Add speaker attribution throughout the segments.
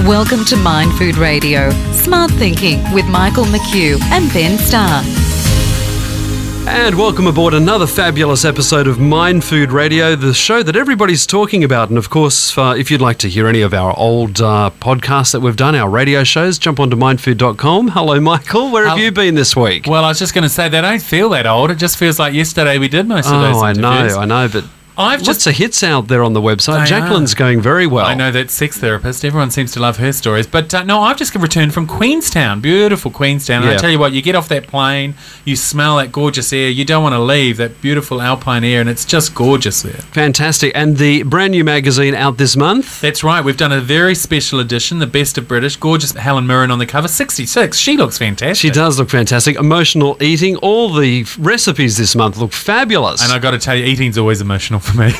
Speaker 1: Welcome to Mind Food Radio, Smart Thinking with Michael McHugh and Ben Starr.
Speaker 2: And welcome aboard another fabulous episode of Mind Food Radio, the show that everybody's talking about. And of course, if you'd like to hear any of our old podcasts that we've done, our radio shows, jump onto mindfood.com. Hello, Michael. Where have you been this week?
Speaker 3: Well, I was just going to say, they don't feel that old. It just feels like yesterday we did most of those interviews.
Speaker 2: I know, but lots of hits out there on the website. Jacqueline's going very well.
Speaker 3: I know that sex therapist. Everyone seems to love her stories. But no, I've just returned from Queenstown. Beautiful Queenstown. And I tell you what, you get off that plane, you smell that gorgeous air. You don't want to leave that beautiful alpine air, and it's just gorgeous there.
Speaker 2: Fantastic. And the brand new magazine out this month?
Speaker 3: That's right. We've done a very special edition, The Best of British. Gorgeous Helen Mirren on the cover. 66. She looks fantastic.
Speaker 2: She does look fantastic. Emotional eating. All the recipes this month look fabulous.
Speaker 3: And I've got to tell you, eating's always emotional for me.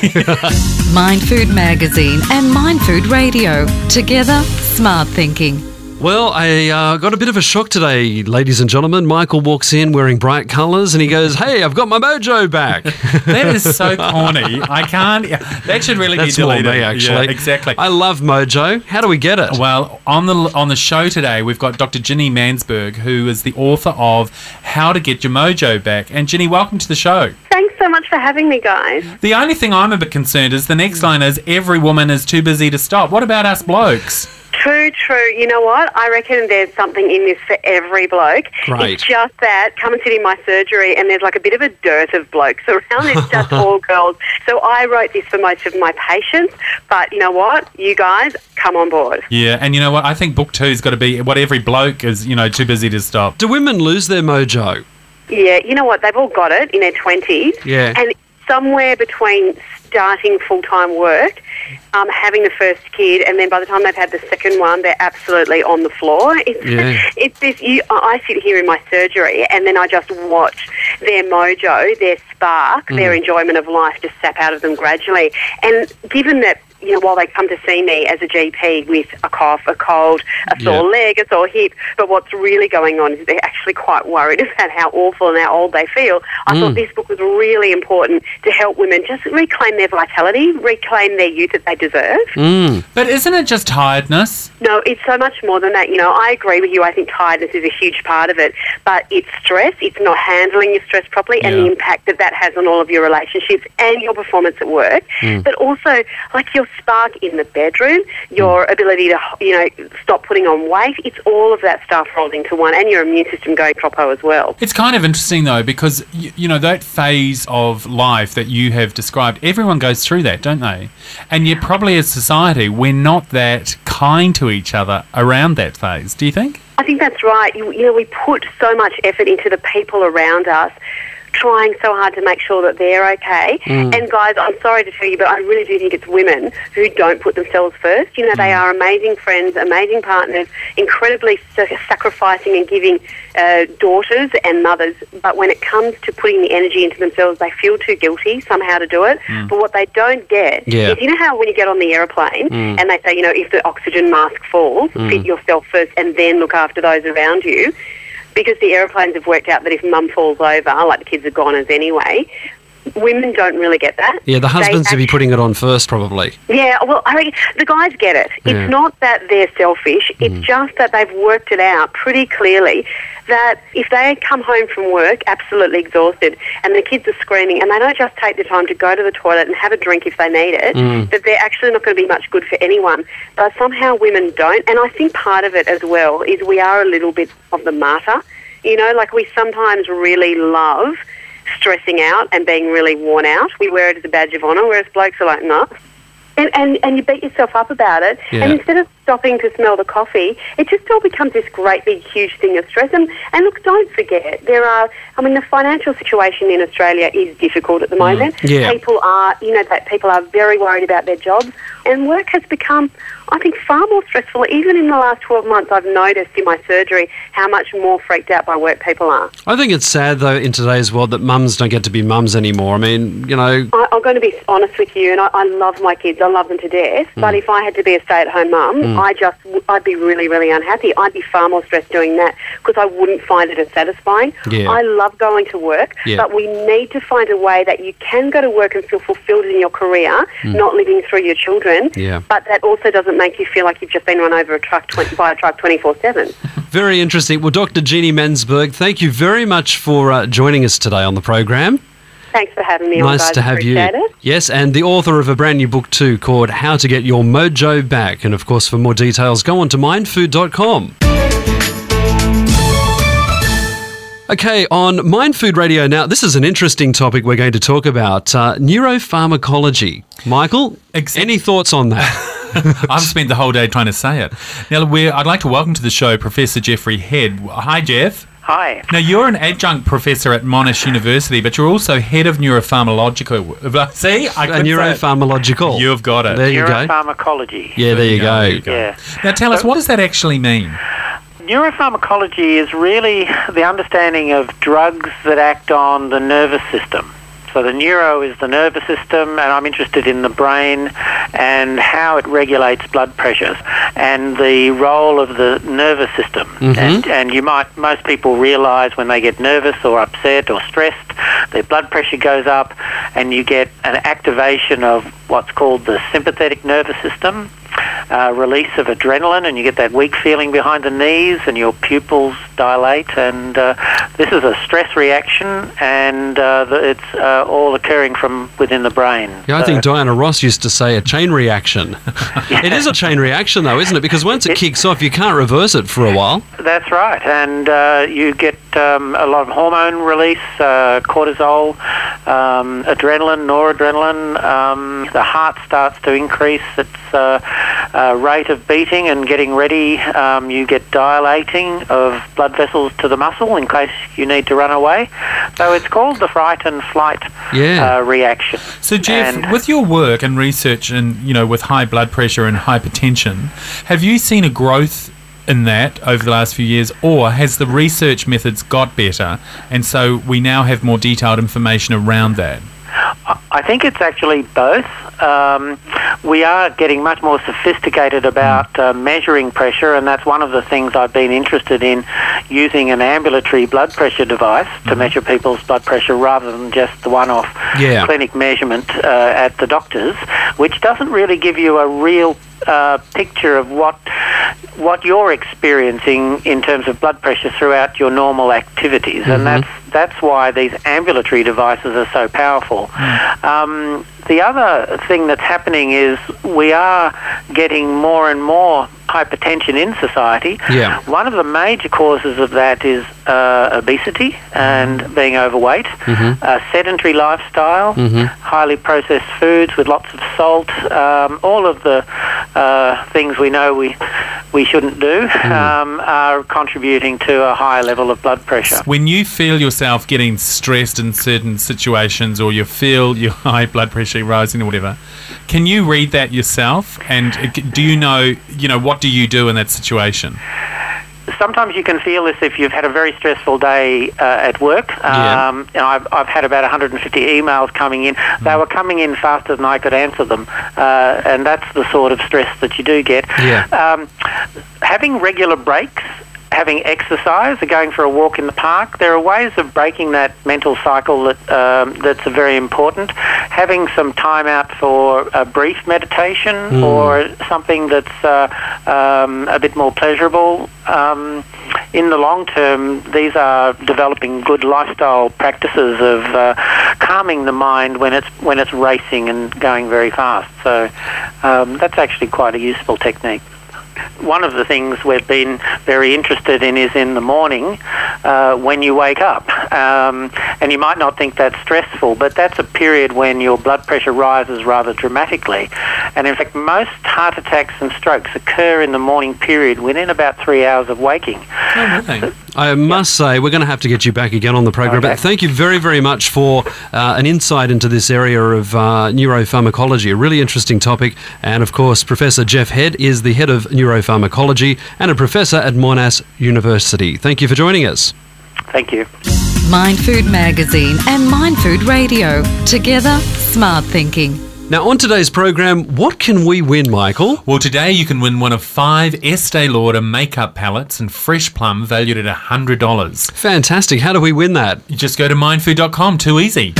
Speaker 1: Mind Food Magazine and Mind Food Radio. Together, smart thinking.
Speaker 2: Well, I got a bit of a shock today, ladies and gentlemen. Michael walks in wearing bright colours and he goes, "Hey, I've got my mojo back."
Speaker 3: That is so corny. I can't. That should really be deleted.
Speaker 2: That's more me, actually.
Speaker 3: Yeah, exactly.
Speaker 2: I love mojo. How do we get it?
Speaker 3: Well, on the show today, we've got Dr. Ginny Mansberg, who is the author of How to Get Your Mojo Back. And Ginny, welcome to the show.
Speaker 4: Thanks so much for having me, guys.
Speaker 3: The only thing I'm a bit concerned is the next line is, every woman is too busy to stop. What about us blokes?
Speaker 4: True. You know what? I reckon there's something in this for every bloke.
Speaker 2: Great.
Speaker 4: It's just that, come and sit in my surgery and there's like a bit of a dearth of blokes around. It's just all girls. So I wrote this for most of my patients. But you know what? You guys, come on board.
Speaker 3: Yeah, and you know what? I think book two's got to be what every bloke is, too busy to stop.
Speaker 2: Do women lose their mojo?
Speaker 4: Yeah, you know what? They've all got it in their 20s.
Speaker 2: Yeah.
Speaker 4: And somewhere between starting full-time work, having the first kid, and then by the time they've had the second one, they're absolutely on the floor. It's this. I sit here in my surgery, and then I just watch their mojo, their spark, their enjoyment of life just sap out of them gradually. And given that, while they come to see me as a GP with a cough, a cold, a sore leg, a sore hip, but what's really going on is they're actually quite worried about how awful and how old they feel. I thought this book was really important to help women just reclaim their vitality, reclaim their youth that they deserve.
Speaker 3: But isn't it just tiredness?
Speaker 4: No, it's so much more than that. I agree with you. I think tiredness is a huge part of it, but it's stress. It's not handling your stress properly and the impact that has on all of your relationships and your performance at work, but also like your spark in the bedroom, your ability to, stop putting on weight. It's all of that stuff rolled into one, and your immune system going proper as well.
Speaker 3: It's kind of interesting, though, because, that phase of life that you have described, everyone goes through that, don't they? And yet probably as society, we're not that kind to each other around that phase. Do you think?
Speaker 4: I think that's right. We put so much effort into the people around us, trying so hard to make sure that they're okay. And guys, I'm sorry to tell you, but I really do think it's women who don't put themselves first. They are amazing friends, amazing partners, incredibly sacrificing and giving daughters and mothers. But when it comes to putting the energy into themselves, they feel too guilty somehow to do it. But what they don't get is, how when you get on the aeroplane and they say, if the oxygen mask falls, fit yourself first and then look after those around you. Because the aeroplanes have worked out that if mum falls over, like the kids are goners anyway, women don't really get that.
Speaker 2: Yeah, the husbands should be putting it on first, probably.
Speaker 4: Yeah, well, I reckon the guys get it. It's not that they're selfish. It's just that they've worked it out pretty clearly that if they come home from work absolutely exhausted and the kids are screaming and they don't just take the time to go to the toilet and have a drink if they need it, that they're actually not going to be much good for anyone. But somehow women don't. And I think part of it as well is we are a little bit of the martyr. Like we sometimes really love stressing out and being really worn out. We wear it as a badge of honour, whereas blokes are like, no. And you beat yourself up about it. Yeah. And instead of stopping to smell the coffee, it just all becomes this great big huge thing of stress. And look, don't forget, the financial situation in Australia is difficult at the moment.
Speaker 2: Yeah.
Speaker 4: People are very worried about their jobs, and work has become, I think, far more stressful. Even in the last 12 months, I've noticed in my surgery how much more freaked out by work people are.
Speaker 2: I think it's sad, though, in today's world that mums don't get to be mums anymore. I mean,
Speaker 4: I'm going to be honest with you, and I love my kids. I love them to death, but if I had to be a stay-at-home mum, I'd be really, really unhappy. I'd be far more stressed doing that because I wouldn't find it as satisfying.
Speaker 2: Yeah.
Speaker 4: I love going to work, but we need to find a way that you can go to work and feel fulfilled in your career, not living through your children, but that also doesn't make you feel like you've just been run over by a truck 24/7.
Speaker 2: Very interesting. Well, Dr. Jeannie Mansberg, thank you very much for joining us today on the program.
Speaker 4: Thanks for having me on, guys.
Speaker 2: Nice to have you.
Speaker 4: Appreciate it.
Speaker 2: Yes, and the author of a brand new book too called How to Get Your Mojo Back. And of course, for more details, go on to mindfood.com. Okay, on Mind Food Radio now, this is an interesting topic we're going to talk about, neuropharmacology. Michael, any thoughts on that?
Speaker 3: I've spent the whole day trying to say it. Now, I'd like to welcome to the show Professor Jeffrey Head. Hi, Jeff.
Speaker 5: Hi.
Speaker 3: Now, you're an adjunct professor at Monash University, but you're also head of neuropharmacological. See?
Speaker 2: Neuropharmacological.
Speaker 3: You've got it.
Speaker 2: There you go.
Speaker 5: Neuropharmacology.
Speaker 2: Yeah, there you go.
Speaker 5: Yeah.
Speaker 3: Now, tell us, what does that actually mean?
Speaker 5: Neuropharmacology is really the understanding of drugs that act on the nervous system. So the neuro is the nervous system, and I'm interested in the brain and how it regulates blood pressures and the role of the nervous system. And most people realise when they get nervous or upset or stressed, their blood pressure goes up, and you get an activation of what's called the sympathetic nervous system. Release of adrenaline, and you get that weak feeling behind the knees, and your pupils dilate, and this is a stress reaction, and it's all occurring from within the brain.
Speaker 2: Yeah, I think Diana Ross used to say a chain reaction. It is a chain reaction, though, isn't it? Because once it kicks off, you can't reverse it for a while.
Speaker 5: That's right, and you get a lot of hormone release, cortisol, adrenaline, noradrenaline. The heart starts to increase its rate of beating and getting ready. You get dilating of blood vessels to the muscle in case you need to run away. So it's called the fright and flight reaction.
Speaker 3: So Jeff, with your work and research and, with high blood pressure and hypertension, have you seen a growth in that over the last few years, or has the research methods got better and so we now have more detailed information around that?
Speaker 5: I think it's actually both. We are getting much more sophisticated about measuring pressure, and that's one of the things I've been interested in, using an ambulatory blood pressure device to measure people's blood pressure rather than just the one-off clinic measurement at the doctor's, which doesn't really give you a real picture of what you're experiencing in terms of blood pressure throughout your normal activities, and that's why these ambulatory devices are so powerful. The other thing that's happening is we are getting more and more hypertension in society. One of the major causes of that is obesity and being overweight, sedentary lifestyle, highly processed foods with lots of salt, all of the things we know we shouldn't do are contributing to a higher level of blood pressure.
Speaker 3: When you feel yourself getting stressed in certain situations, or you feel your high blood pressure rising or whatever, can you read that yourself? And do you know, what do you do in that situation?
Speaker 5: Sometimes you can feel this if you've had a very stressful day at work. I've had about 150 emails coming in. They were coming in faster than I could answer them, and that's the sort of stress that you do get. Having regular breaks, having exercise, or going for a walk in the park, there are ways of breaking that mental cycle that's very important. Having some time out for a brief meditation or something that's a bit more pleasurable. In the long term, these are developing good lifestyle practices of calming the mind when it's racing and going very fast. So that's actually quite a useful technique. One of the things we've been very interested in is in the morning when you wake up. And you might not think that's stressful, but that's a period when your blood pressure rises rather dramatically. And in fact, most heart attacks and strokes occur in the morning period within about 3 hours of waking.
Speaker 3: Oh, really?
Speaker 2: I must say, we're going to have to get you back again on the program. But thank you very, very much for an insight into this area of neuropharmacology, a really interesting topic. And of course, Professor Jeff Head is the head of neuropharmacology and a professor at Monash University. Thank you for joining us.
Speaker 5: Thank you.
Speaker 1: Mind Food Magazine and Mind Food Radio. Together, smart thinking.
Speaker 2: Now, on today's program, what can we win, Michael?
Speaker 3: Well, today you can win one of 5 Estee Lauder makeup palettes and fresh plum valued at $100.
Speaker 2: Fantastic. How do we win that?
Speaker 3: You just go to mindfood.com. Too easy.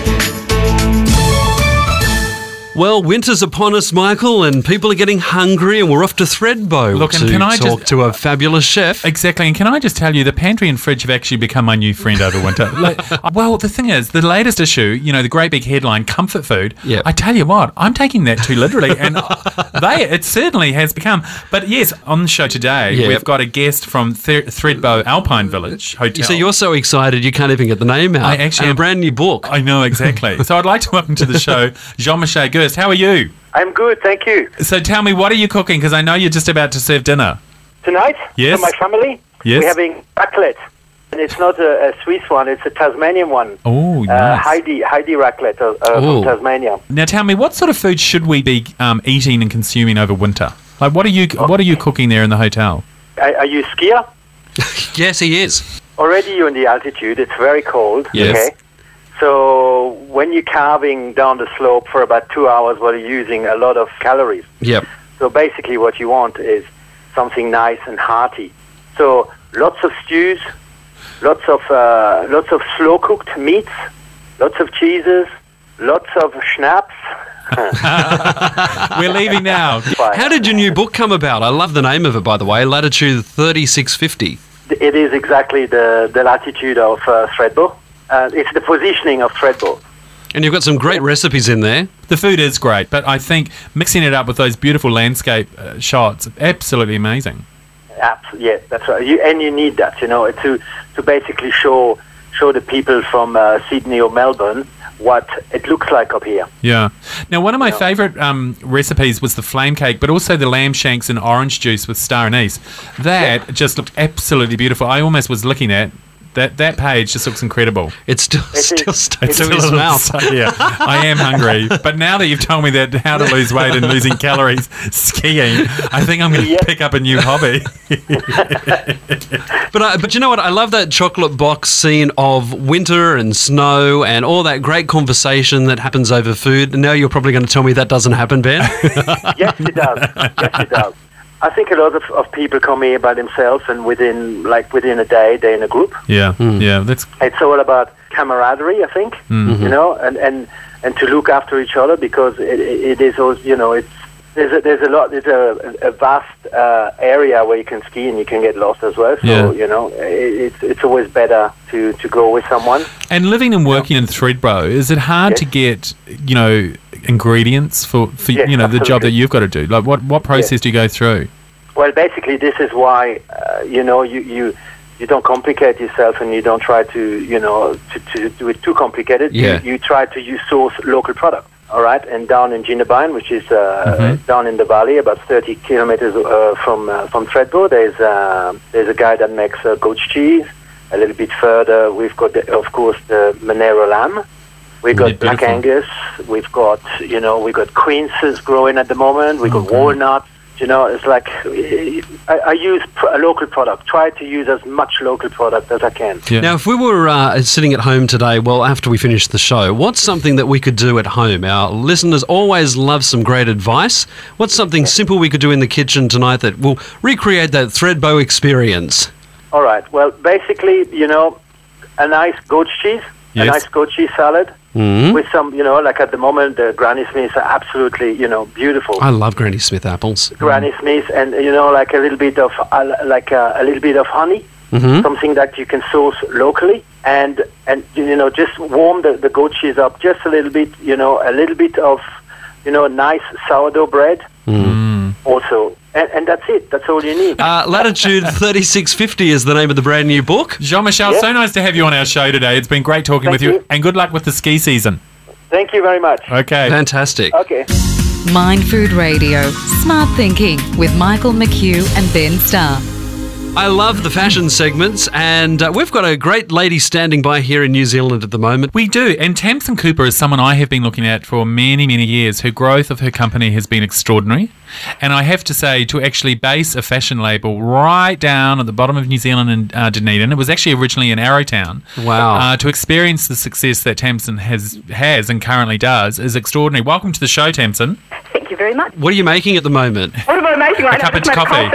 Speaker 2: Well, winter's upon us, Michael, and people are getting hungry, and we're off to Threadbow to talk to a fabulous chef.
Speaker 3: Exactly, and can I just tell you, the pantry and fridge have actually become my new friend over winter. Well, the thing is, the latest issue, you know, the great big headline, comfort food,
Speaker 2: Yep.
Speaker 3: I tell you what, I'm taking that too literally, and it certainly has become. But yes, on the show today,
Speaker 2: Yep.
Speaker 3: we've got a guest from Threadbow Alpine Village Hotel.
Speaker 2: So you're so excited you can't even get the name out.
Speaker 3: I actually
Speaker 2: And a
Speaker 3: am.
Speaker 2: brand new book.
Speaker 3: I know, exactly. So I'd like to welcome to the show Jean-Michel Gerst. How are you?
Speaker 6: I'm good, thank you.
Speaker 3: So tell me, what are you cooking? Because I know you're just about to serve dinner.
Speaker 6: Tonight,
Speaker 3: Yes.
Speaker 6: for my family,
Speaker 3: Yes.
Speaker 6: we're having raclette. And it's not a Swiss one, it's a Tasmanian one.
Speaker 3: Oh, nice.
Speaker 6: Heidi raclette
Speaker 2: Ooh.
Speaker 6: from Tasmania.
Speaker 3: Now tell me, what sort of food should we be eating and consuming over winter? Like, what are you cooking there in the hotel?
Speaker 6: Are you skier?
Speaker 2: Yes, he is.
Speaker 6: Already you're in the altitude, it's very cold.
Speaker 2: Yes.
Speaker 6: Okay. So when you're carving down the slope for about 2 hours, well, you're using a lot of calories.
Speaker 2: Yep.
Speaker 6: So basically what you want is something nice and hearty. So lots of stews, lots of slow-cooked meats, lots of cheeses, lots of schnapps.
Speaker 3: We're leaving now.
Speaker 2: How did your new book come about? I love the name of it, by the way, Latitude 3650.
Speaker 6: It is exactly the latitude of Threadbow. It's the positioning of Threadbow.
Speaker 2: And you've got some great recipes in there.
Speaker 3: The food is great, but I think mixing it up with those beautiful landscape shots, absolutely amazing.
Speaker 6: Yeah, that's right. You need that, you know, to basically show the people from Sydney or Melbourne what it looks like up here.
Speaker 3: Yeah. Now, one of my favourite recipes was the flame cake, but also the lamb shanks and orange juice with star anise. That just looked absolutely beautiful. I almost was looking at that page. Just looks incredible.
Speaker 2: It's still stuck to his mouth.
Speaker 3: Yeah, I am hungry. But now that you've told me that how to lose weight and losing calories skiing, I think I'm going to pick up a new hobby.
Speaker 2: But you know what? I love that chocolate box scene of winter and snow and all that great conversation that happens over food. And now you're probably going to tell me that doesn't happen, Ben?
Speaker 6: Yes, it does. Yes, it does. I think a lot of people come here by themselves, and within a day, they're in a group.
Speaker 3: Yeah, yeah.
Speaker 6: It's all about camaraderie, I think, you know, and to look after each other, because it is also, you know, there's a vast area where you can ski and you can get lost as well. So you know, it's always better to go with someone.
Speaker 3: And living and working in Threadbow, is it hard to get, you know, ingredients for
Speaker 6: Yes,
Speaker 3: you know, the job
Speaker 6: absolutely.
Speaker 3: that you've got to do? Like, what process do you go through?
Speaker 6: Well, basically, this is why you know, you don't complicate yourself, and you don't try to, you know, to do it too complicated.
Speaker 2: Yeah.
Speaker 6: You try to source local products. All right, and down in Jindabyne, which is down in the valley, about 30 kilometers from Threadbow, there's a guy that makes goat's cheese. A little bit further, we've got, of course, the Monero lamb. We've got Black Angus. We've got quinces growing at the moment. We've got walnuts. You know, it's like I use a local product. Try to use as much local product as I can.
Speaker 3: Yeah.
Speaker 2: Now, if we were sitting at home today, well, after we finish the show, what's something that we could do at home? Our listeners always love some great advice. What's something simple we could do in the kitchen tonight that will recreate that Threadbow experience?
Speaker 6: All right. Well, basically, you know, a nice goat's cheese, a nice goat cheese salad with some, you know, like at the moment, the Granny Smiths are absolutely, you know, beautiful.
Speaker 2: I love Granny Smith apples.
Speaker 6: Granny Smith, and you know, like a little bit of honey, something that you can source locally, and you know, just warm the goat cheese up just a little bit. You know, a little bit of, you know, nice sourdough bread also. And that's it. That's all you need.
Speaker 2: Latitude 3650 is the name of the brand new book.
Speaker 3: Jean-Michel, so nice to have you on our show today. It's been great talking with you,
Speaker 6: you.
Speaker 3: and good luck with the ski season.
Speaker 6: Thank you very much.
Speaker 3: Okay.
Speaker 2: Fantastic.
Speaker 6: Okay.
Speaker 1: Mind Food Radio. Smart thinking with Michael McHugh and Ben Starr.
Speaker 2: I love the fashion segments, and we've got a great lady standing by here in New Zealand at the moment.
Speaker 3: We do, and Tamsin Cooper is someone I have been looking at for many, many years. Her growth of her company has been extraordinary, and I have to say, to actually base a fashion label right down at the bottom of New Zealand in Dunedin, it was actually originally in Arrowtown.
Speaker 2: Wow.
Speaker 3: To experience the success that Tamsin has and currently does is extraordinary. Welcome to the show, Tamsin.
Speaker 7: Thank you very much.
Speaker 2: What are you making at the moment?
Speaker 7: What am I making right now?
Speaker 3: cup of coffee.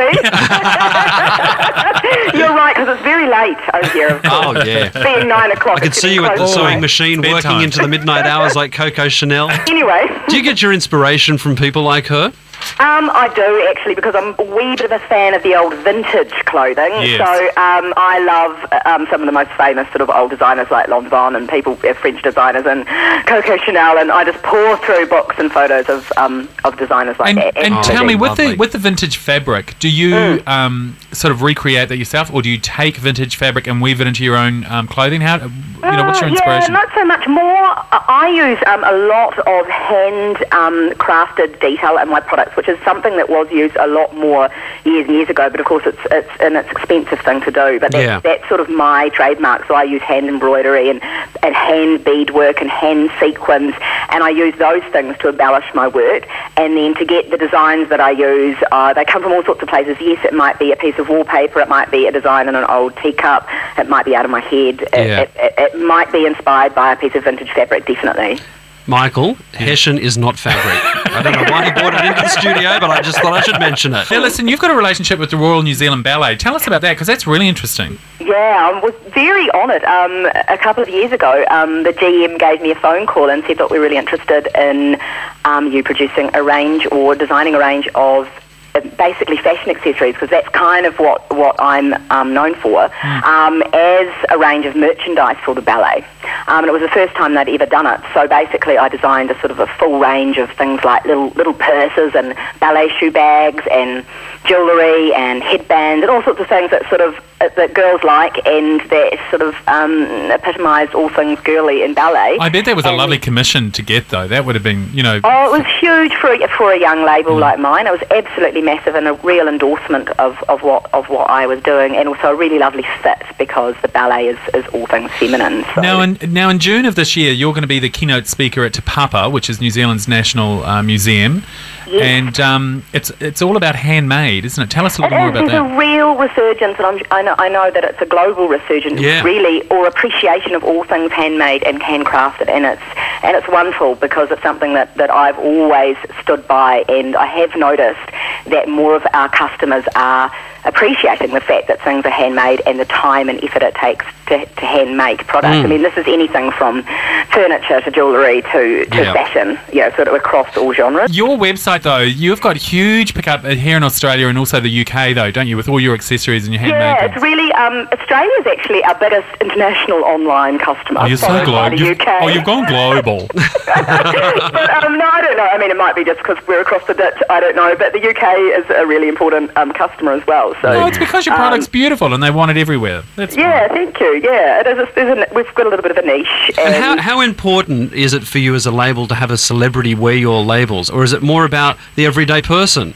Speaker 7: You're right, because it's very late over here. Of course.
Speaker 2: Oh, yeah.
Speaker 7: Being 9 o'clock.
Speaker 2: I could see you at the sewing machine
Speaker 3: It's
Speaker 2: working
Speaker 3: bedtime.
Speaker 2: into the midnight hours like Coco Chanel.
Speaker 7: Anyway.
Speaker 2: Do you get your inspiration from people like her?
Speaker 7: I do, actually, because I'm a wee bit of a fan of the old vintage clothing.
Speaker 3: Yes.
Speaker 7: So I love some of the most famous sort of old designers like Lanvin and people, French designers, and Coco Chanel, and I just pour through books and photos of designers like that.
Speaker 3: And tell me, with
Speaker 2: lovely.
Speaker 3: the vintage fabric, do you sort of recreate that yourself, or do you take vintage fabric and weave it into your own clothing? How what's your inspiration?
Speaker 7: Yeah, not so much. More, I use a lot of hand crafted detail in my products, which is something that was used a lot more years and years ago. But of course, it's an expensive thing to do. But that's sort of my trademark. So I use hand embroidery and hand beadwork and hand sequins, and I use those things to embellish my work. And then to get the designs that I use, they come from all sorts of places. Yes, it might be a piece of wallpaper, it might be a design in an old teacup, it might be out of my head, it might be inspired by a piece of vintage fabric, definitely.
Speaker 2: Michael, Hessian is not fabric. I don't know why he brought it into the studio, but I just thought I should mention it.
Speaker 3: Now, listen, you've got a relationship with the Royal New Zealand Ballet. Tell us about that, because that's really interesting.
Speaker 7: Yeah, I was very honoured. A couple of years ago, the GM gave me a phone call and said that we're really interested in you producing a range or designing a range of basically fashion accessories, because that's kind of what I'm known for, as a range of merchandise for the ballet. And it was the first time they'd ever done it. So basically I designed a sort of a full range of things like little purses and ballet shoe bags and jewellery and headbands and all sorts of things that sort of that girls like, and that sort of epitomised all things girly in ballet.
Speaker 3: I bet that was a lovely commission to get, though. That would have been,
Speaker 7: Oh, it was huge for a young label like mine. It was absolutely massive and a real endorsement of what I was doing, and also a really lovely fit, because the ballet is all things feminine. So.
Speaker 3: Now in June of this year, you're going to be the keynote speaker at Te Papa, which is New Zealand's national museum. Yes. And it's all about handmade, isn't it? Tell us a little more about that.
Speaker 7: There's a real resurgence, and I know that it's a global resurgence, really, or appreciation of all things handmade and handcrafted, and it's wonderful, because it's something that I've always stood by, and I have noticed that more of our customers are appreciating the fact that things are handmade and the time and effort it takes to hand make products. I mean, this is anything from furniture to jewellery to fashion, sort of across all genres.
Speaker 3: Your website, though, you've got huge pickup here in Australia and also the UK, though, don't you, with all your accessories and your handmade
Speaker 7: Yeah,
Speaker 3: things?
Speaker 7: it's really, Australia's actually our biggest international online customer.
Speaker 3: Oh, you're so global. You've gone global.
Speaker 7: But, no, I don't know. I mean, it might be just because we're across the ditch. I don't know. But the UK is a really important customer as well. So
Speaker 3: No, it's because your product's beautiful and they want it everywhere. That's
Speaker 7: yeah,
Speaker 3: right.
Speaker 7: thank you. Yeah, it is. We've got a little bit of a niche.
Speaker 2: And how important is it for you as a label to have a celebrity wear your labels, or is it more about the everyday person?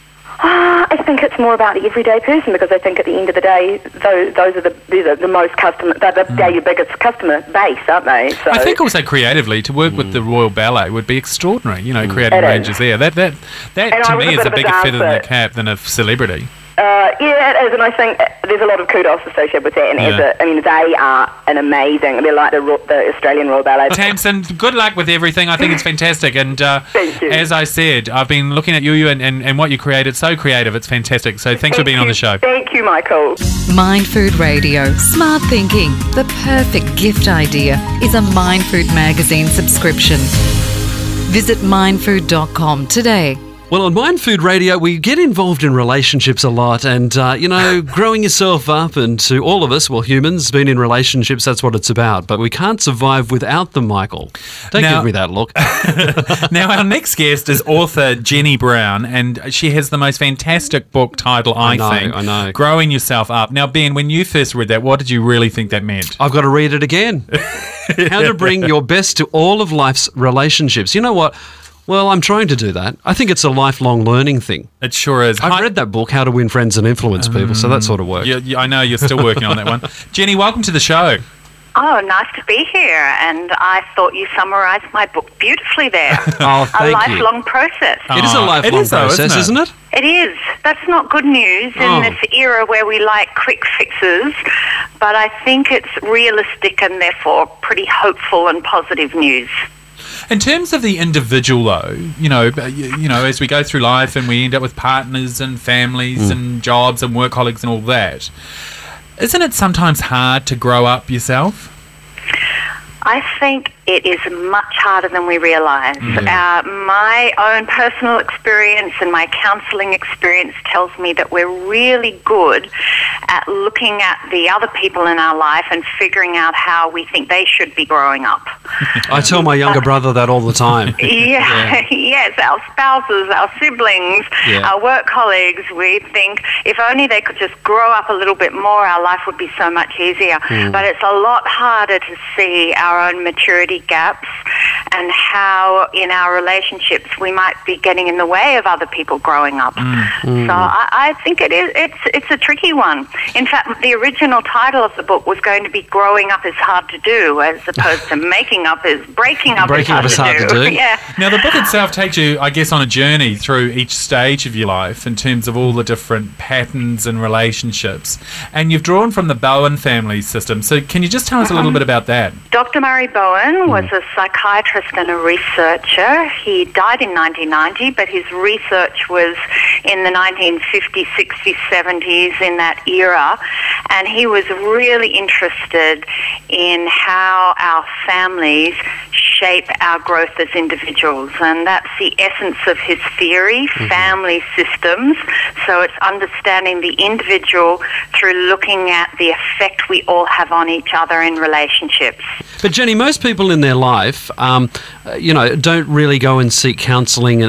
Speaker 7: I think it's more about the everyday person, because I think at the end of the day, those are the most customer, they're your biggest customer base, aren't they? So
Speaker 3: I think also creatively, to work with the Royal Ballet would be extraordinary, creating
Speaker 7: It
Speaker 3: ranges
Speaker 7: is.
Speaker 3: there. That to me is a bigger feather in the
Speaker 7: dancer.
Speaker 3: cap than a celebrity.
Speaker 7: Yeah, it is, and I think there's a lot of kudos associated with that. And they are they're like the Australian Royal Ballet.
Speaker 3: Tamsin, good luck with everything. I think it's fantastic. And
Speaker 7: Thank you.
Speaker 3: as I said, I've been looking at you and what you created. So creative. It's fantastic. So thanks for being on the show.
Speaker 7: Thank you, Michael.
Speaker 1: Mind Food Radio. Smart thinking. The perfect gift idea is a Mind Food magazine subscription. Visit mindfood.com today.
Speaker 2: Well, on Mind Food Radio, we get involved in relationships a lot, and, growing yourself up, and to all of us, well, humans, being in relationships, that's what it's about. But we can't survive without them, Michael. Don't give me that look.
Speaker 3: Now, our next guest is author Jenny Brown, and she has the most fantastic book title, I think, Growing Yourself Up. Now, Ben, when you first read that, what did you really think that meant?
Speaker 2: I've got to read it again. How to bring your best to all of life's relationships. You know what? Well, I'm trying to do that. I think it's a lifelong learning thing.
Speaker 3: It sure is.
Speaker 2: I've read that book, How to Win Friends and Influence People, so that sort of works.
Speaker 3: Yeah, I know you're still working on that one. Jenny, welcome to the show.
Speaker 8: Oh, nice to be here. And I thought you summarised my book beautifully there.
Speaker 2: Oh, thank you.
Speaker 8: A lifelong process.
Speaker 2: It is a lifelong process, isn't it?
Speaker 8: It is. That's not good news in this era where we like quick fixes, but I think it's realistic and therefore pretty hopeful and positive news.
Speaker 3: In terms of the individual, though, you know, as we go through life and we end up with partners and families and jobs and work colleagues and all that, isn't it sometimes hard to grow up yourself?
Speaker 8: I think it is much harder than we realise. My own personal experience and my counselling experience tells me that we're really good at looking at the other people in our life and figuring out how we think they should be growing up.
Speaker 2: I tell my younger brother that all the time.
Speaker 8: Yes, our spouses, our siblings, our work colleagues, we think if only they could just grow up a little bit more, our life would be so much easier. But it's a lot harder to see our own maturity gaps and how in our relationships we might be getting in the way of other people growing up. So I think it's a tricky one. In fact, the original title of the book was going to be Growing Up is Hard to Do, as opposed to Breaking Up is hard to do. Yeah.
Speaker 3: Now, the book itself takes you, I guess, on a journey through each stage of your life in terms of all the different patterns and relationships. And you've drawn from the Bowen family system. So can you just tell us a little bit about that?
Speaker 8: Dr. Murray Bowen was a psychiatrist and a researcher. He died in 1990, but his research was in the 1950s, 60s, 70s, in that era. And he was really interested in how our families shape our growth as individuals. And that's the essence of his theory, family systems. So it's understanding the individual through looking at the effect we all have on each other in relationships.
Speaker 2: But Jenny, most people in their life, don't really go and seek counselling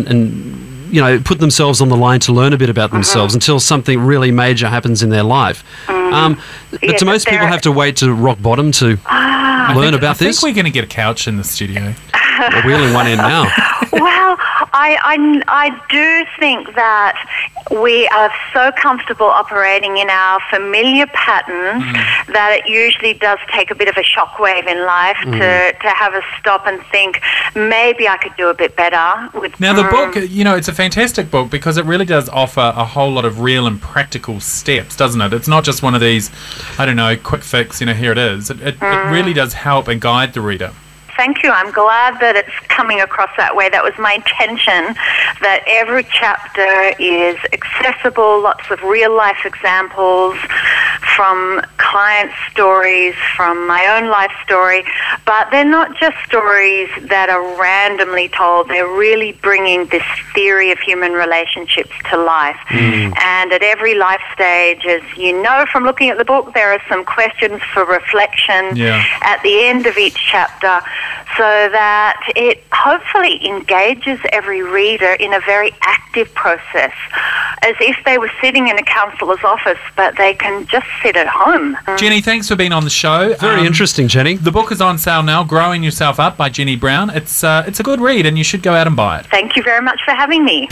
Speaker 2: and put themselves on the line to learn a bit about themselves until something really major happens in their life. But do most people have to wait to rock bottom to learn about this?
Speaker 3: I think we're going to get a couch in the studio.
Speaker 2: We're wheeling one in now.
Speaker 8: Well, I do think that we are so comfortable operating in our familiar patterns that it usually does take a bit of a shockwave in life to have us stop and think, maybe I could do a bit better.
Speaker 3: Now, the book, it's a fantastic book because it really does offer a whole lot of real and practical steps, doesn't it? It's not just one of these, quick fix, here it is. It really does help and guide the reader.
Speaker 8: Thank you. I'm glad that it's coming across that way. That was my intention, that every chapter is accessible, lots of real-life examples from client stories, from my own life story, but they're not just stories that are randomly told. They're really bringing this theory of human relationships to life. And at every life stage, as you know from looking at the book, there are some questions for reflection at the end of each chapter, so that it hopefully engages every reader in a very active process, as if they were sitting in a counsellor's office, but they can just sit at home.
Speaker 3: Jenny, thanks for being on the show.
Speaker 2: Very interesting, Jenny.
Speaker 3: The book is on sale now, Growing Yourself Up by Jenny Brown. It's a good read and you should go out and buy it.
Speaker 8: Thank you very much for having me.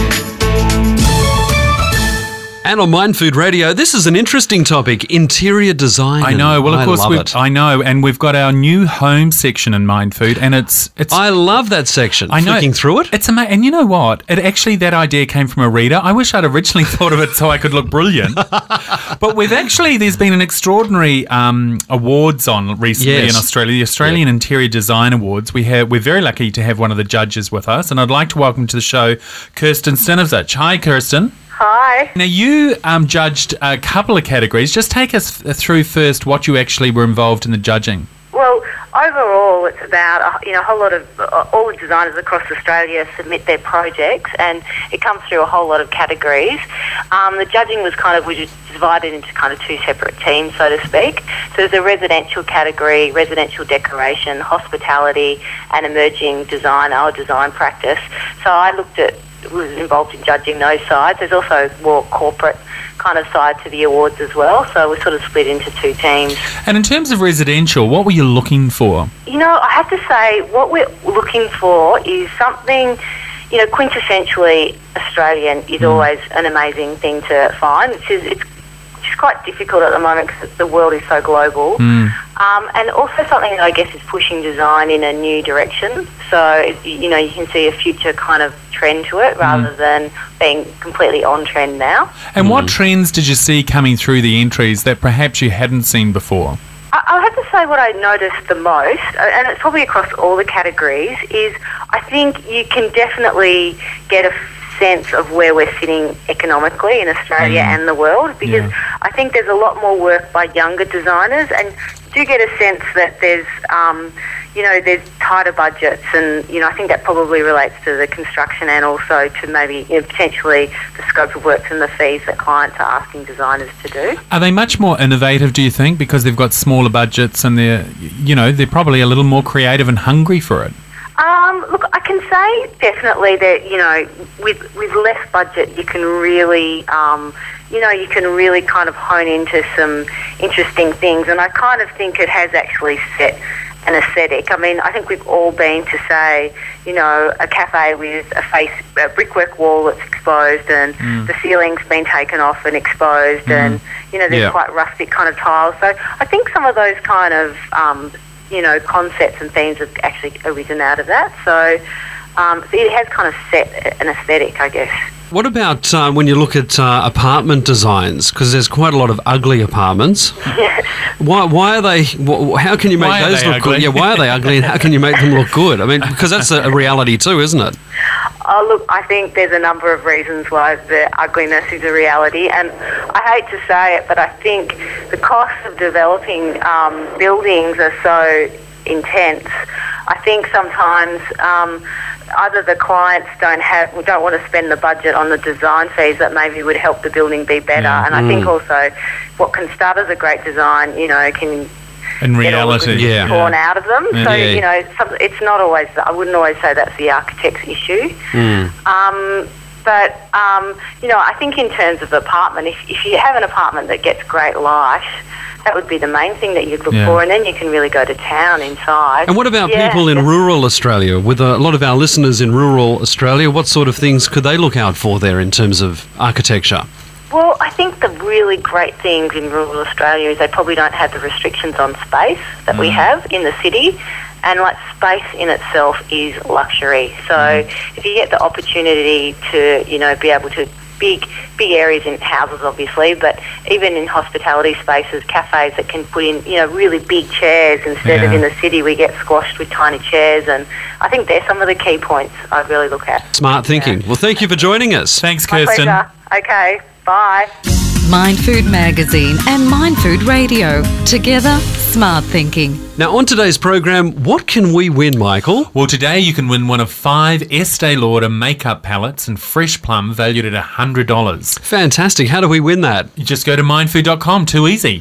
Speaker 2: And on Mind Food Radio, this is an interesting topic, interior design.
Speaker 3: I know. Well, of course, I know. And we've got our new home section in Mind Food, and it's.
Speaker 2: I love that section.
Speaker 3: I know.
Speaker 2: Flicking through it.
Speaker 3: It's amazing. And you know what? That idea came from a reader. I wish I'd originally thought of it so I could look brilliant. But there's been an extraordinary awards on recently in Australia, the Australian Interior Design Awards. We're very lucky to have one of the judges with us, and I'd like to welcome to the show Kirsten Stinovich. Hi, Kirsten.
Speaker 4: Hi.
Speaker 3: Now, you judged a couple of categories. Just take us through first what you actually were involved in the judging.
Speaker 4: Well, overall, it's about a whole lot of all the designers across Australia submit their projects, and it comes through a whole lot of categories. The judging was divided into two separate teams, so to speak. So there's a residential category, residential decoration, hospitality, and emerging design, our design practice. So I looked at
Speaker 9: was involved in judging those sides. There's also more corporate kind of side to the awards as well, so we're sort of split into two teams.
Speaker 3: And in terms of residential, what were you looking for?
Speaker 9: You know, I have to say what we're looking for is something, you know, quintessentially Australian is always an amazing thing to find. It's quite difficult at the moment because the world is so global. And also something that I guess is pushing design in a new direction. So, you know, you can see a future kind of trend to it rather than being completely on trend now.
Speaker 3: And what trends did you see coming through the entries that perhaps you hadn't seen before?
Speaker 9: I'll have to say what I noticed the most, and it's probably across all the categories, is I think you can definitely get a sense of where we're sitting economically in Australia and the world, because I think there's a lot more work by younger designers, and you do get a sense that there's, you know, there's tighter budgets, and, you know, I think that probably relates to the construction and also to maybe, you know, potentially the scope of works and the fees that clients are asking designers to do.
Speaker 3: Are they much more innovative, do you think, because they've got smaller budgets and they're, you know, they're probably a little more creative and hungry for it?
Speaker 9: Look, I can say definitely that, you know, with less budget, you can really, you know, you can really kind of hone into some interesting things. And I kind of think it has actually set an aesthetic. I mean, I think we've all been to, say, you know, a cafe with a brickwork wall that's exposed and the ceiling's been taken off and exposed and, you know, there's quite rustic kind of tiles. So I think some of those kind of, you know, concepts and themes have actually arisen out of that. So it has kind of set an aesthetic, I guess.
Speaker 2: What about when you look at apartment designs? Because there's quite a lot of ugly apartments.
Speaker 9: Yes.
Speaker 2: Why are they? How can you make those look good? Yeah, why are they ugly, and how can you make them look good? I mean, because that's a reality too, isn't it?
Speaker 9: Oh, look, I think there's a number of reasons why the ugliness is a reality, and I hate to say it, but I think the costs of developing buildings are so intense. I think sometimes either the clients don't want to spend the budget on the design fees that maybe would help the building be better, and I think also what can start as a great design, you know, can
Speaker 3: in reality
Speaker 9: torn out of them. So you know, it's not always. I wouldn't always say that's the architect's issue. But you know, I think in terms of apartment, if you have an apartment that gets great light, that would be the main thing that you'd look for, and then you can really go to town inside.
Speaker 2: And what about people in rural Australia? With a lot of our listeners in rural Australia, what sort of things could they look out for there in terms of architecture?
Speaker 9: Well, I think the really great things in rural Australia is they probably don't have the restrictions on space that we have in the city. And, like, space in itself is luxury. So if you get the opportunity to, you know, be able to big areas in houses, obviously, but even in hospitality spaces, cafes that can put in, you know, really big chairs instead of in the city we get squashed with tiny chairs. And I think they're some of the key points I'd really look at.
Speaker 2: Smart thinking. Well, thank you for joining us.
Speaker 3: Thanks, Kirsten.
Speaker 9: My pleasure. Okay, bye.
Speaker 1: Mind Food Magazine and Mind Food Radio. Together, smart thinking.
Speaker 2: Now, on today's program, what can we win, Michael?
Speaker 3: Well, today you can win one of 5 Estee Lauder makeup palettes and fresh plum valued at $100.
Speaker 2: Fantastic. How do we win that?
Speaker 3: You just go to mindfood.com. Too easy.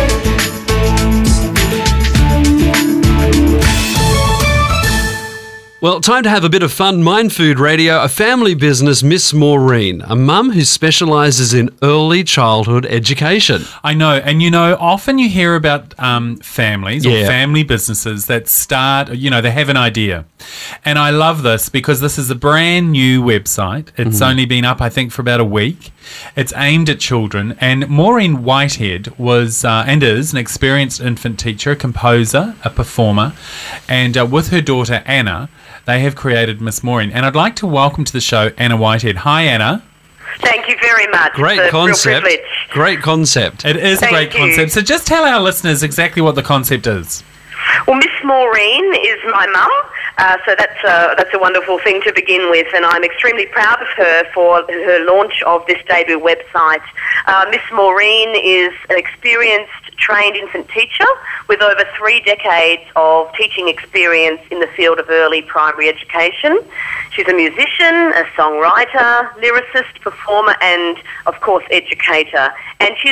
Speaker 2: Well, time to have a bit of fun. Mind Food Radio, a family business, Miss Maureen, a mum who specialises in early childhood education.
Speaker 3: I know, and you know, often you hear about families or family businesses that start, you know, they have an idea. And I love this because this is a brand new website. It's only been up, I think, for about a week. It's aimed at children, and Maureen Whitehead was and is an experienced infant teacher, a composer, a performer, and with her daughter Anna, they have created Miss Maureen. And I'd like to welcome to the show Anna Whitehead. Hi, Anna.
Speaker 10: Thank you very much.
Speaker 2: Great concept.
Speaker 10: Real privilege.
Speaker 2: Great concept.
Speaker 3: It is a great concept. So just tell our listeners exactly what the concept is.
Speaker 10: Well, Miss Maureen is my mum, so that's a wonderful thing to begin with, and I'm extremely proud of her for her launch of this debut website. Miss Maureen is an experienced, trained infant teacher with over 3 decades of teaching experience in the field of early primary education. She's a musician, a songwriter, lyricist, performer, and, of course, educator. And she's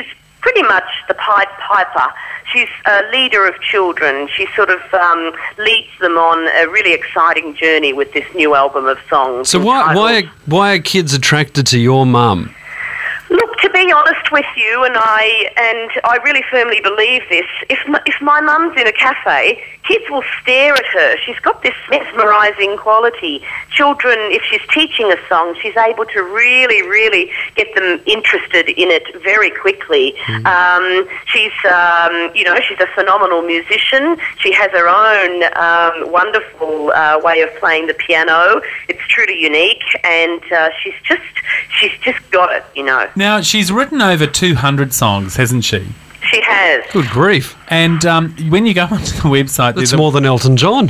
Speaker 10: pretty much the Pied Piper. She's a leader of children. She sort of leads them on a really exciting journey with this new album of songs.
Speaker 2: So why are kids attracted to your mum?
Speaker 10: Look, to be honest with you, and I really firmly believe this, if my mum's in a cafe, kids will stare at her. She's got this mesmerising quality. Children, if she's teaching a song, she's able to really, really get them interested in it very quickly. She's a phenomenal musician. She has her own wonderful way of playing the piano. It's truly unique, and she's just got it, you know.
Speaker 3: Now, she's written over 200 songs, hasn't she?
Speaker 10: She has.
Speaker 2: Good grief.
Speaker 3: And when you go onto the website...
Speaker 2: That's more than Elton John.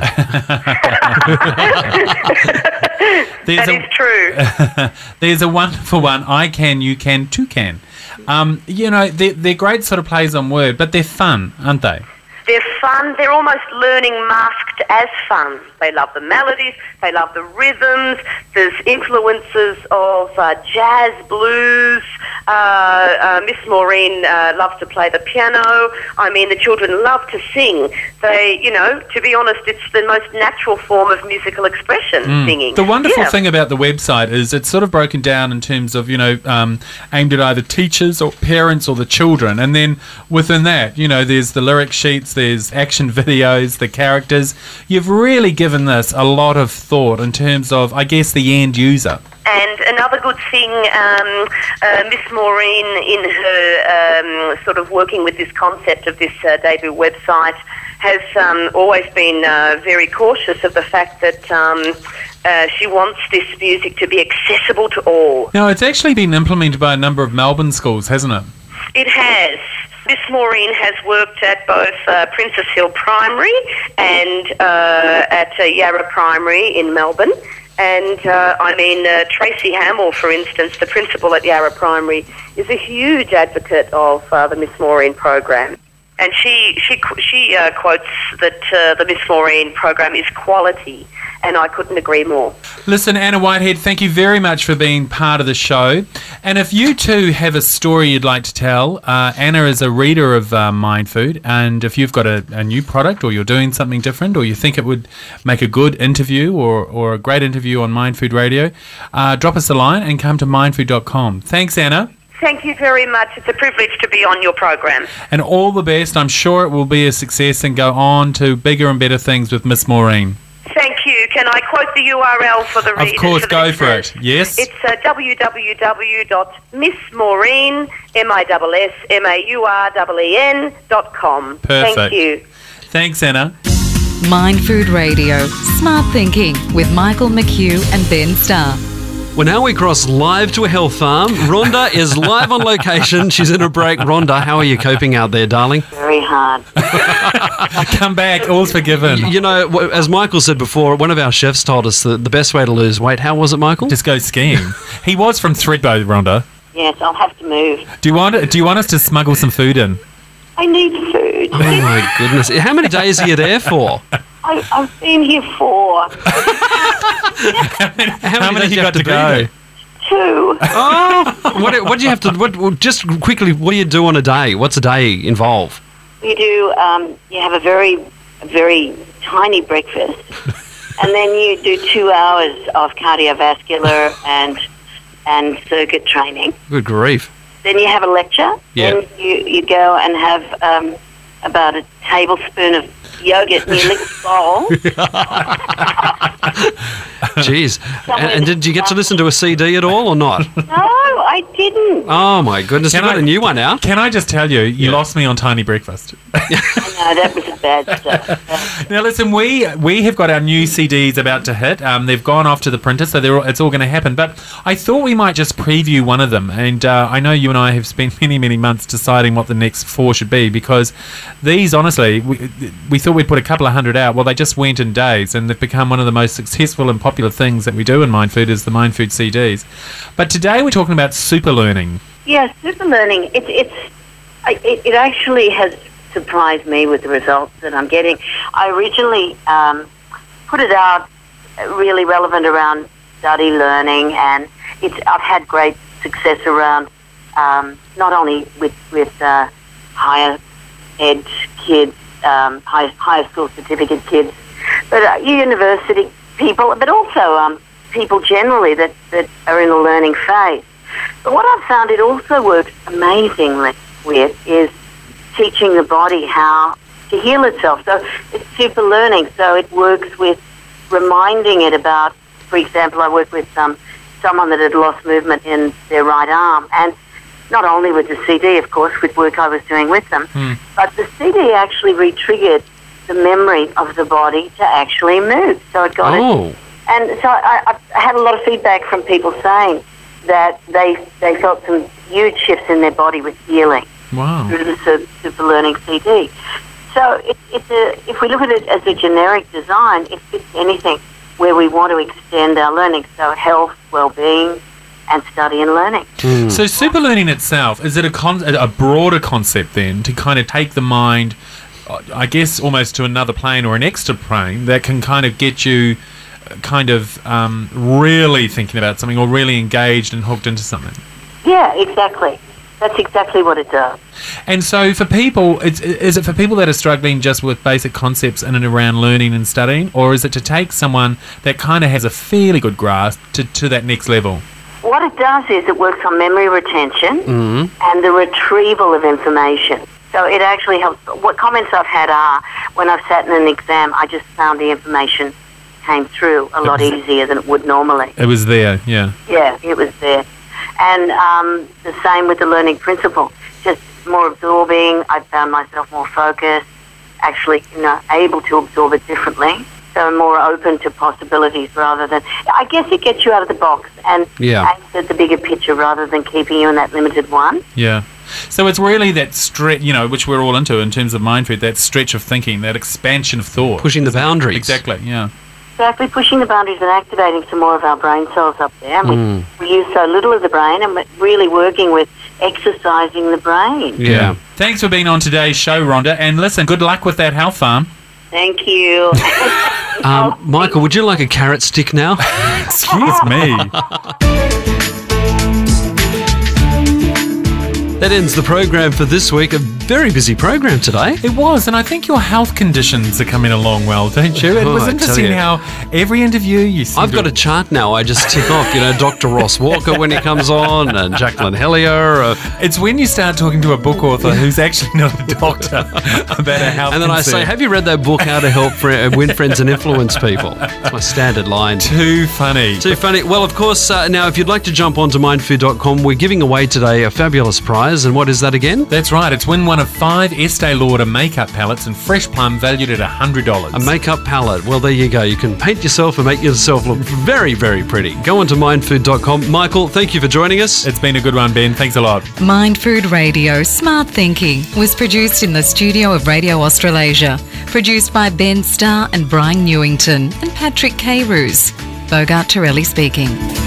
Speaker 10: That is true.
Speaker 3: There's a wonderful one, I Can, You Can, Too Can. They're great sort of plays on word, but they're fun, aren't they?
Speaker 10: They're fun. They're almost learning masked as fun. They love the melodies. They love the rhythms. There's influences of jazz, blues. Miss Maureen loves to play the piano. I mean, the children love to sing. They, to be honest, it's the most natural form of musical expression, singing.
Speaker 3: The wonderful thing about the website is it's sort of broken down in terms of, aimed at either teachers or parents or the children. And then within that, there's the lyric sheets, there's action videos, the characters. You've really given this a lot of thought in terms of, I guess, the end user.
Speaker 10: And another good thing, Miss Maureen, in her sort of working with this concept of this debut website, has always been very cautious of the fact that she wants this music to be accessible to all.
Speaker 3: Now, it's actually been implemented by a number of Melbourne schools, hasn't it?
Speaker 10: It has. Miss Maureen has worked at both Princess Hill Primary and at Yarra Primary in Melbourne. And, Tracy Hamill, for instance, the principal at Yarra Primary, is a huge advocate of the Miss Maureen program. And she quotes that the Miss Maureen program is quality, and I couldn't agree more.
Speaker 3: Listen, Anna Whitehead, thank you very much for being part of the show. And if you too have a story you'd like to tell, Anna is a reader of Mind Food, and if you've got a new product or you're doing something different or you think it would make a good interview or a great interview on Mind Food Radio, drop us a line and come to mindfood.com. Thanks, Anna.
Speaker 10: Thank you very much. It's a privilege to be on your program.
Speaker 3: And all the best. I'm sure it will be a success and go on to bigger and better things with Miss Maureen.
Speaker 10: Thank you. Can I quote the URL for the readers?
Speaker 3: Of course, go for it. Yes.
Speaker 10: It's www.missmaureen.com.
Speaker 3: Perfect.
Speaker 10: Thank you.
Speaker 3: Thanks, Anna.
Speaker 1: Mind Food Radio. Smart thinking with Michael McHugh and Ben Starr.
Speaker 2: Well, now we cross live to a health farm. Rhonda is live on location. She's in a break. Rhonda, how are you coping out there, darling?
Speaker 11: Very hard.
Speaker 3: Come back, all's forgiven.
Speaker 2: As Michael said before, one of our chefs told us that the best way to lose weight, how was it, Michael?
Speaker 3: Just go skiing. He was from Thredbo, Rhonda.
Speaker 11: Yes, I'll have to move.
Speaker 3: Do you want us to smuggle some food in?
Speaker 11: I need food.
Speaker 2: Oh, my goodness. How many days are you there for?
Speaker 11: I've been here 4.
Speaker 2: How many
Speaker 3: you got to go?
Speaker 11: 2.
Speaker 2: Oh, what do you have to? Just quickly, what do you do on a day? What's a day involve?
Speaker 11: You do. You have a very, very tiny breakfast, and then you do 2 hours of cardiovascular and circuit training.
Speaker 2: Good grief!
Speaker 11: Then you have a lecture.
Speaker 2: Yeah.
Speaker 11: Then you go and have about a tablespoon of yogurt in your little bowl.
Speaker 2: Jeez. And did you get to listen to a CD at all or not?
Speaker 11: No, I didn't.
Speaker 2: Oh, my goodness. You got a new one out.
Speaker 3: Can I just tell you, you lost me on Tiny Breakfast.
Speaker 11: I know, that was a bad stuff.
Speaker 3: Now, listen, we have got our new CDs about to hit. They've gone off to the printer, so it's all going to happen. But I thought we might just preview one of them. And I know you and I have spent many, many months deciding what the next 4 should be, because these, honestly, we thought we'd put a couple of hundred out. Well, they just went in days, and they've become one of the most successful and popular things that we do in Mind Food is the Mind Food CDs. But today we're talking about super learning.
Speaker 11: Yeah, super learning. It actually has surprised me with the results that I'm getting. I originally put it out really relevant around study learning, and I've had great success around not only with higher ed kids, higher school certificate kids, but university people, but also people generally that are in the learning phase. But what I've found it also works amazingly with is teaching the body how to heal itself. So it's super learning. So it works with reminding it about, for example, I work with someone that had lost movement in their right arm, and not only with the CD, of course, with work I was doing with them, but the CD actually re-triggered the memory of the body to actually move. So it got it. And so I had a lot of feedback from people saying that they felt some huge shifts in their body with healing through the super learning CD. So if we look at it as a generic design, it fits anything where we want to extend our learning. So health, well-being, and study and learning.
Speaker 3: So super learning itself, is it a broader concept then to kind of take the mind, I guess, almost to another plane or an extra plane that can kind of get you kind of really thinking about something or really engaged and hooked into something?
Speaker 11: Yeah, exactly. That's exactly what it does.
Speaker 3: And so for people, is it for people that are struggling just with basic concepts in and around learning and studying, or is it to take someone that kind of has a fairly good grasp to that next level?
Speaker 11: What it does is it works on memory retention and the retrieval of information. So it actually helps. What comments I've had are, when I've sat in an exam, I just found the information came through a lot easier than it would normally.
Speaker 3: It was there, yeah.
Speaker 11: Yeah, it was there. And the same with the learning principle. Just more absorbing. I found myself more focused, actually, able to absorb it differently. So more open to possibilities rather than... I guess it gets you out of the box and aims at the bigger picture rather than keeping you in that limited one.
Speaker 3: Yeah. So it's really that stretch, which we're all into in terms of mind food, that stretch of thinking, that expansion of thought.
Speaker 2: Pushing the boundaries.
Speaker 3: Exactly, yeah.
Speaker 11: Exactly, pushing the boundaries and activating some more of our brain cells up there. And we use so little of the brain, and we're really working with exercising the brain.
Speaker 3: Yeah. Thanks for being on today's show, Rhonda. And listen, good luck with that health farm.
Speaker 11: Thank you.
Speaker 2: Michael, would you like a carrot stick now?
Speaker 3: Excuse me.
Speaker 2: That ends the program for this week. A very busy program today.
Speaker 3: It was, and I think your health conditions are coming along well, don't you? It was interesting how every interview you seem
Speaker 2: I've got a chart now. I just tick off, Dr. Ross Walker when he comes on, and Jacqueline Hellier.
Speaker 3: It's when you start talking to a book author who's actually not a doctor about a health
Speaker 2: And then
Speaker 3: concern.
Speaker 2: I say, have you read that book, How to Help Win Friends and Influence People? It's my standard line.
Speaker 3: Too funny.
Speaker 2: Too funny. Well, of course, now if you'd like to jump onto mindfood.com, we're giving away today a fabulous prize. And what is that again?
Speaker 3: That's right. It's win one of 5 Estee Lauder makeup palettes and fresh plum valued at $100.
Speaker 2: A makeup palette. Well, there you go. You can paint yourself and make yourself look very, very pretty. Go on to mindfood.com. Michael, thank you for joining us.
Speaker 3: It's been a good one, Ben. Thanks a lot.
Speaker 1: Mind Food Radio Smart Thinking was produced in the studio of Radio Australasia. Produced by Ben Starr and Brian Newington and Patrick K. Roos. Bogart Torelli speaking.